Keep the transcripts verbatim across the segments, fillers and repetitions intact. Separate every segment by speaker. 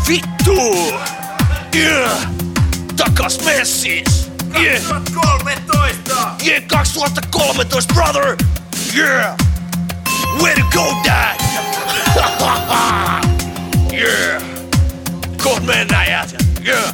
Speaker 1: Vittu! Yeah! Takas messis! Yeah!
Speaker 2: kaksituhattakolmetoista!
Speaker 1: Yeah, kaksituhattakolmetoista, brother! Yeah! Way to go, dad! Yeah! Koht mennään, jätkä! Yeah!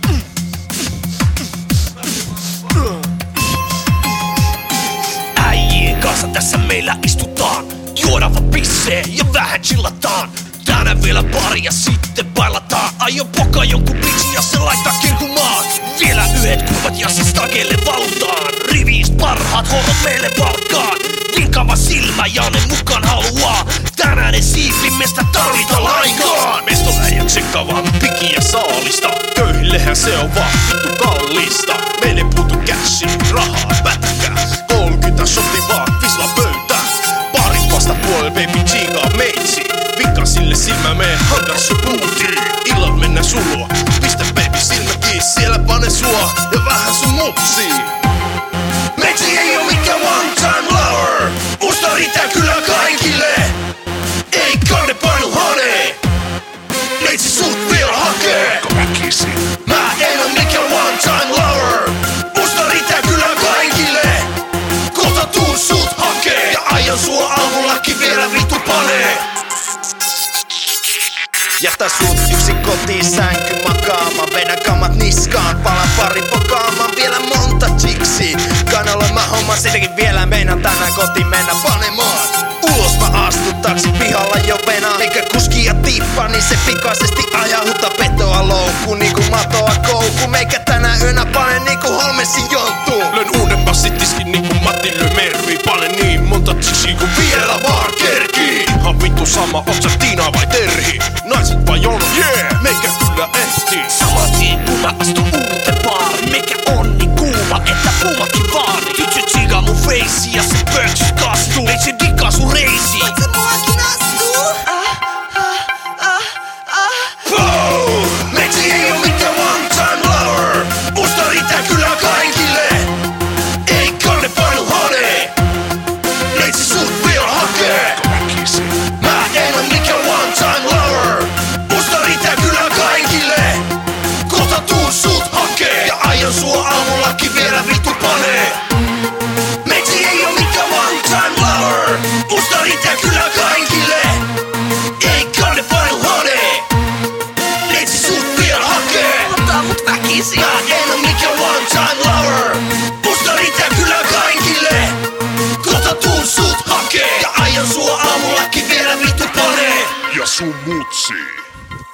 Speaker 1: Äijien kanssa tässä meillä istutaan. Juodaan vaan pissee ja vähän chillataan. Tänään vielä pari ja sitten bailataan. Aion pokaa jonkun bitchin ja se laittaa kirkumaan. Vielä yhdet kuvat ja se stakeille valutaan. Riviis parhaat horot meille valkkaan. Vinkava silmä ja ne mukaan haluaa. Tänään ei siipimestä tarvita lainkaan.
Speaker 3: Mestoläjän tsekkavaa pikiä saalista. Köyhillehän se on vaan vittu kallista. Meille puutu käsi, rahaa, pätkää. kolmekymmentä shotti vaan, visla pöytä. Parin vastapuolella baby chigaa meitsi. Vikka sille silmä mee hankas sun puutiin. Illan mennä sulua, pistä baby silmä kiinni. Siellä pane sua ja vähän sun mutsi.
Speaker 1: Meitsi ei oo mikään one time lover. Musta riittää kyllä kaikille. Ei kanne painu hane. Meitsi sut vielä hakee. Mä en oo mikään one time lover. Musta riittää kyllä kaikille. Kohta tuun sut hakee. Ja aion sua aamullakin vielä vittu panee.
Speaker 2: Jätä sut yksin kotiin sänky makaamaan. Vedän kamat niskaan, palan pari pokaamaan. Vielä monta chiksi. Kanalla mä homman sitäkin vielä. Meinaan tänään kotiin mennä panemaan. Ulos mä astun taksi pihalla jo venaan. Eikä kuski ja tippa, niin se pikaisesti ajaa. Hutta petoa loukku niinku matoa koukku. Meikä tänään yönä pane niinku Holmesin jonttu.
Speaker 3: Lön uuden bassitiskin niinku Matti Lömervi. Pane niin monta chiksi kun vielä vaan kerkii. Ihan vittu sama, oot sä Tiina vai Terhi? Naiset vai jono? Yeah! Meikä kyllä ehtii.
Speaker 1: Saman tien kun mä astun uuteen baariin. Meikä on niin kuuma, että pumakin vaari. Tytsy tsigaa mun feissi ja se pöksys kastuu. Ei se digaa sun reisi.
Speaker 4: Voit sä muakin astuu? Ah, ah, ah, ah.
Speaker 1: Oh! Meitsi ei oo mikään one time lover. Musta riittää kyllä kaikille. Ei kanne painu hane. Meitsi sut vielä hakee. Mä en oo mikään one time lover. Musta riittää kyllä kaikille. Kohta tuun sut hakee. Ja aion sua aamullakin vielä vittu panee. Meitsi ei oo mikään one time lover. Musta riittää kyllä kaikille. Ei kanne painu hane. Meitsi sut vielä hakee.
Speaker 4: Ottaa mut väkisin.
Speaker 1: Mä en oo mikään one time lover. Musta riittää kyllä kaikille. Kohta tuun sut hakee. Ja aion sua aamullakin vielä vittu panee.
Speaker 3: Ja sun mutsi.